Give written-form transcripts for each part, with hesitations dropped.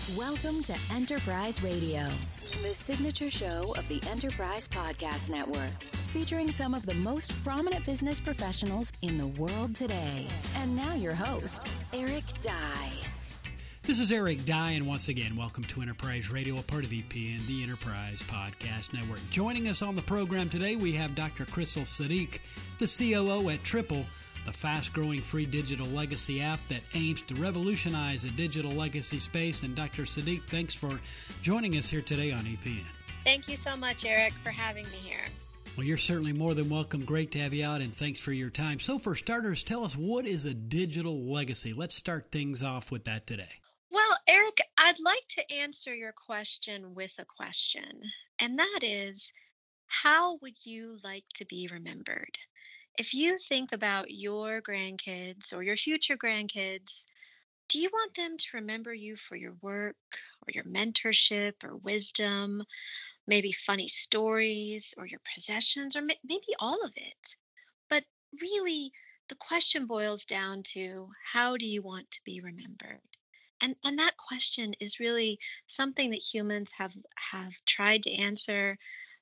Welcome to Enterprise Radio, the signature show of the Enterprise Podcast Network, featuring some of the most prominent business professionals in the world today. And now your host, Eric Dye. This is Eric Dye, and once again, welcome to Enterprise Radio, a part of EPN, the Enterprise Podcast Network. Joining us on the program today, we have Dr. Crystal Sadiq, the COO at Triple, the fast-growing free digital legacy app that aims to revolutionize the digital legacy space. And Dr. Sadiq, thanks for joining us here today on EPN. Thank you so much, Eric, for having me here. Well, you're certainly more than welcome. Great to have you out, and thanks for your time. So for starters, tell us, what is a digital legacy? Let's start things off with that today. Well, Eric, I'd like to answer your question with a question, and that is, how would you like to be remembered? If you think about your grandkids or your future grandkids, do you want them to remember you for your work or your mentorship or wisdom, maybe funny stories or your possessions, or maybe all of it? But really, the question boils down to, how do you want to be remembered? And that question is really something that humans have tried to answer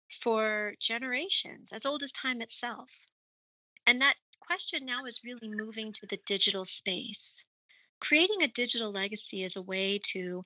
for generations, as old as time itself. And that question now is really moving to the digital space. Creating a digital legacy is a way to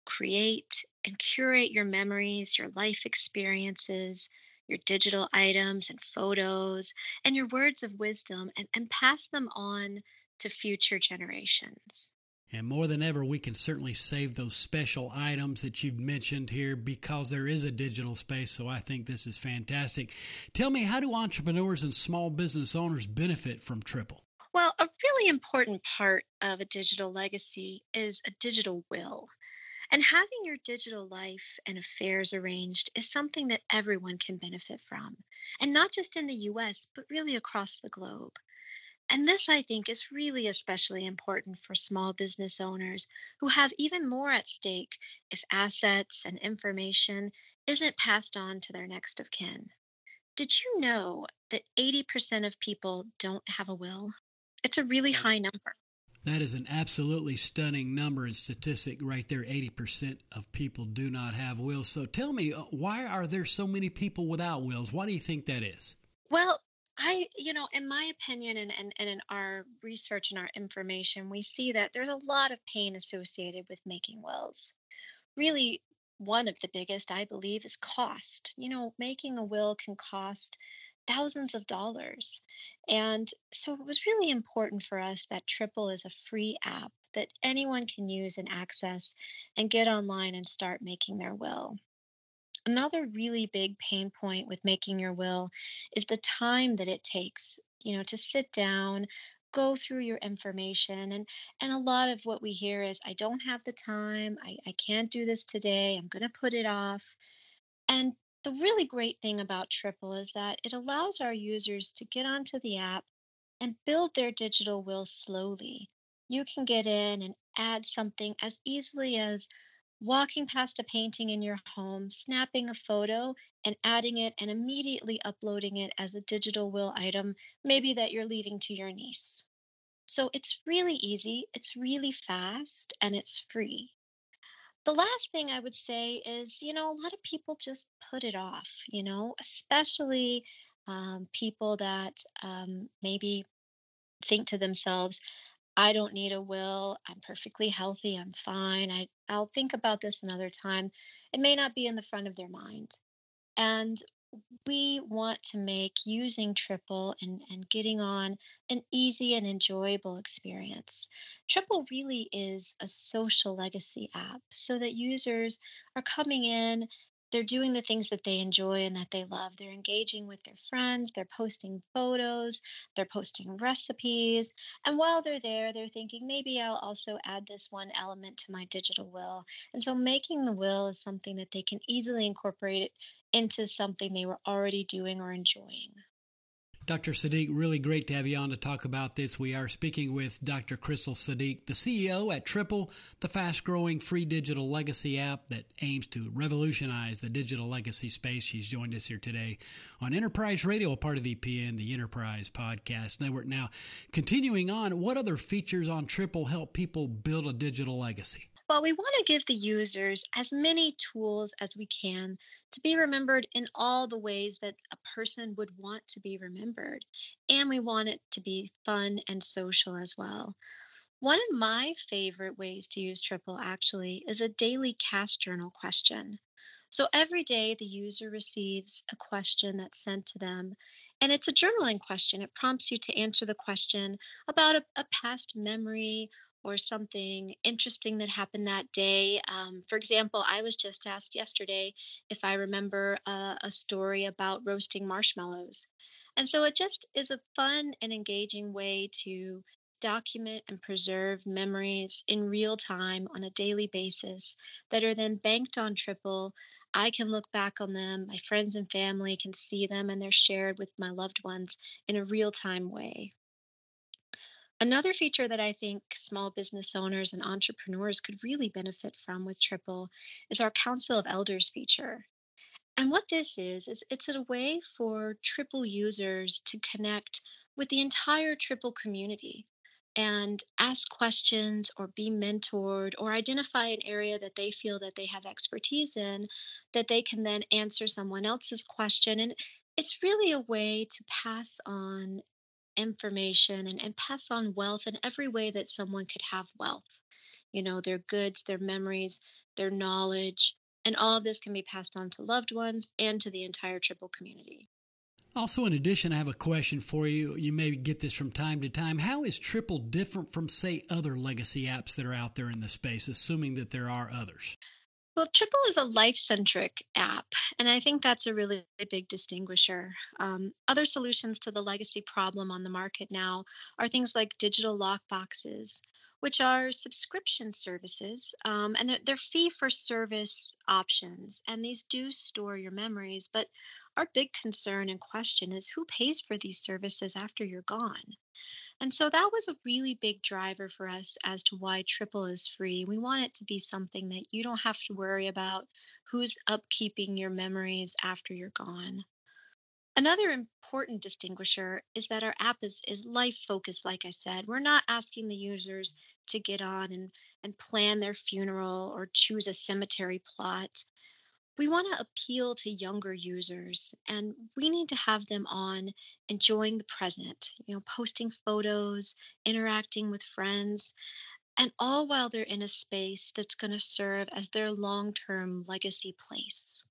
create and curate your memories, your life experiences, your digital items and photos, and your words of wisdom, and pass them on to future generations. And more than ever, we can certainly save those special items that you've mentioned here because there is a digital space. So I think this is fantastic. Tell me, how do entrepreneurs and small business owners benefit from Triple? Well, a really important part of a digital legacy is a digital will. And having your digital life and affairs arranged is something that everyone can benefit from. And not just in the US, but really across the globe. And this, I think, is really especially important for small business owners who have even more at stake if assets and information isn't passed on to their next of kin. Did you know that 80% of people don't have a will? It's a really high number. That is an absolutely stunning number and statistic right there. 80% of people do not have wills. So tell me, why are there so many people without wills? Why do you think that is? Well, in my opinion and in our research and our information, we see that there's a lot of pain associated with making wills. Really, one of the biggest, I believe, is cost. Making a will can cost thousands of dollars. And so it was really important for us that Triple is a free app that anyone can use and access and get online and start making their will. Another really big pain point with making your will is the time that it takes, to sit down, go through your information. And a lot of what we hear is, I don't have the time, I can't do this today, I'm going to put it off. And the really great thing about Triple is that it allows our users to get onto the app and build their digital will slowly. You can get in and add something as easily as walking past a painting in your home, snapping a photo and adding it and immediately uploading it as a digital will item, maybe that you're leaving to your niece. So it's really easy, it's really fast, and it's free. The last thing I would say is, a lot of people just put it off, especially people that maybe think to themselves, I don't need a will. I'm perfectly healthy. I'm fine. I'll think about this another time. It may not be in the front of their mind. And we want to make using Triple and getting on an easy and enjoyable experience. Triple really is a social legacy app so that users are coming in, they're doing the things that they enjoy and that they love. They're engaging with their friends, they're posting photos, they're posting recipes. And while they're there, they're thinking, maybe I'll also add this one element to my digital will. And so making the will is something that they can easily incorporate it into something they were already doing or enjoying. Dr. Sadiq, really great to have you on to talk about this. We are speaking with Dr. Crystal Sadiq, the CEO at Triple, the fast-growing free digital legacy app that aims to revolutionize the digital legacy space. She's joined us here today on Enterprise Radio, a part of EPN, the Enterprise Podcast Network. Now, continuing on, what other features on Triple help people build a digital legacy? Well, we want to give the users as many tools as we can to be remembered in all the ways that a person would want to be remembered. And we want it to be fun and social as well. One of my favorite ways to use Triple actually is a daily cast journal question. So every day the user receives a question that's sent to them, and it's a journaling question. It prompts you to answer the question about a past memory or something interesting that happened that day. For example, I was just asked yesterday if I remember a story about roasting marshmallows. And so it just is a fun and engaging way to document and preserve memories in real time on a daily basis that are then banked on Triple. I can look back on them, my friends and family can see them, and they're shared with my loved ones in a real time way. Another feature that I think small business owners and entrepreneurs could really benefit from with Triple is our Council of Elders feature. And what this is it's a way for Triple users to connect with the entire Triple community and ask questions or be mentored or identify an area that they feel that they have expertise in that they can then answer someone else's question. And it's really a way to pass on information and pass on wealth in every way that someone could have wealth. Their goods, their memories, their knowledge, and all of this can be passed on to loved ones and to the entire Triple community. Also, in addition, I have a question for you. You may get this from time to time. How is Triple different from, say, other legacy apps that are out there in the space, assuming that there are others? Well, Triple is a life-centric app, and I think that's a really big distinguisher. Other solutions to the legacy problem on the market now are things like digital lock boxes, which are subscription services, and they're fee-for-service options, and these do store your memories. But our big concern and question is who pays for these services after you're gone? And so that was a really big driver for us as to why Triple is free. We want it to be something that you don't have to worry about who's upkeeping your memories after you're gone. Another important distinguisher is that our app is life focused, like I said. We're not asking the users to get on and plan their funeral or choose a cemetery plot. We want to appeal to younger users, and we need to have them on enjoying the present, posting photos, interacting with friends, and all while they're in a space that's going to serve as their long-term legacy place.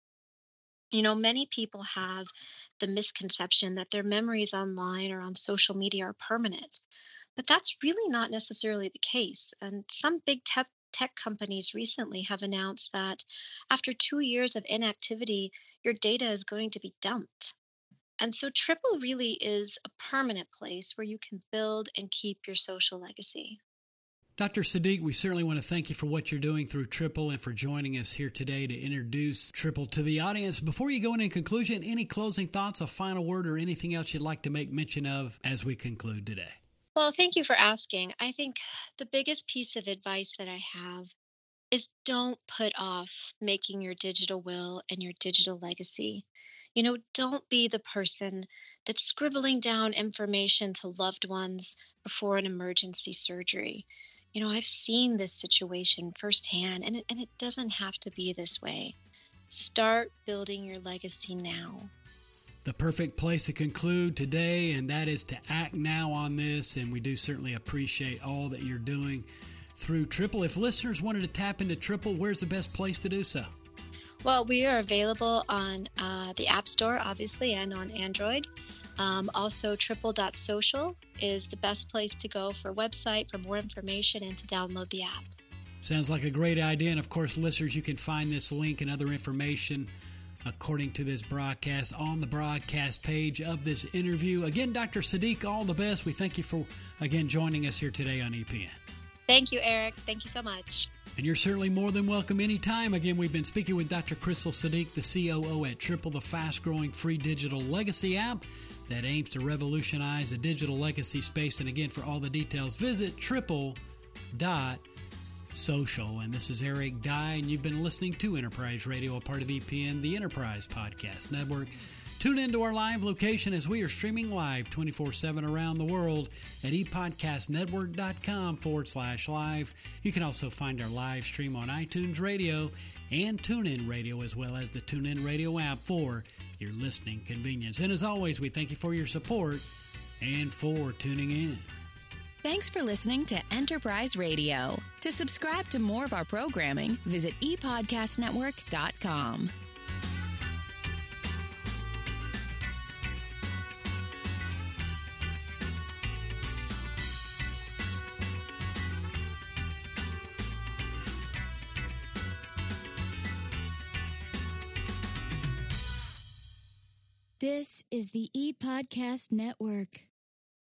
Many people have the misconception that their memories online or on social media are permanent, but that's really not necessarily the case. And some big tech companies recently have announced that after 2 years of inactivity, your data is going to be dumped. And so Triple really is a permanent place where you can build and keep your social legacy. Dr. Sadiq, we certainly want to thank you for what you're doing through Triple and for joining us here today to introduce Triple to the audience. Before you go in conclusion, any closing thoughts, a final word, or anything else you'd like to make mention of as we conclude today? Well, thank you for asking. I think the biggest piece of advice that I have is don't put off making your digital will and your digital legacy. Don't be the person that's scribbling down information to loved ones before an emergency surgery. I've seen this situation firsthand, and it doesn't have to be this way. Start building your legacy now. The perfect place to conclude today, and that is to act now on this, and we do certainly appreciate all that you're doing through Triple. If listeners wanted to tap into Triple, where's the best place to do so? Well, we are available on the App Store, obviously, and on Android. Also, triple.social is the best place to go for a website, for more information, and to download the app. Sounds like a great idea. And, of course, listeners, you can find this link and other information according to this broadcast on the broadcast page of this interview. Again, Dr. Sadiq, all the best. We thank you for, again, joining us here today on EPN. Thank you, Eric. Thank you so much. And you're certainly more than welcome anytime. Again, we've been speaking with Dr. Crystal Sadiq, the COO at Triple, the fast-growing free digital legacy app that aims to revolutionize the digital legacy space. And again, for all the details, visit triple.social. And this is Eric Dye, and you've been listening to Enterprise Radio, a part of EPN, the Enterprise Podcast Network. Tune into our live location as we are streaming live 24/7 around the world at epodcastnetwork.com/live. You can also find our live stream on iTunes Radio and TuneIn Radio, as well as the TuneIn Radio app for your listening convenience. And as always, we thank you for your support and for tuning in. Thanks for listening to Enterprise Radio. To subscribe to more of our programming, visit epodcastnetwork.com. This is the ePodcast Network.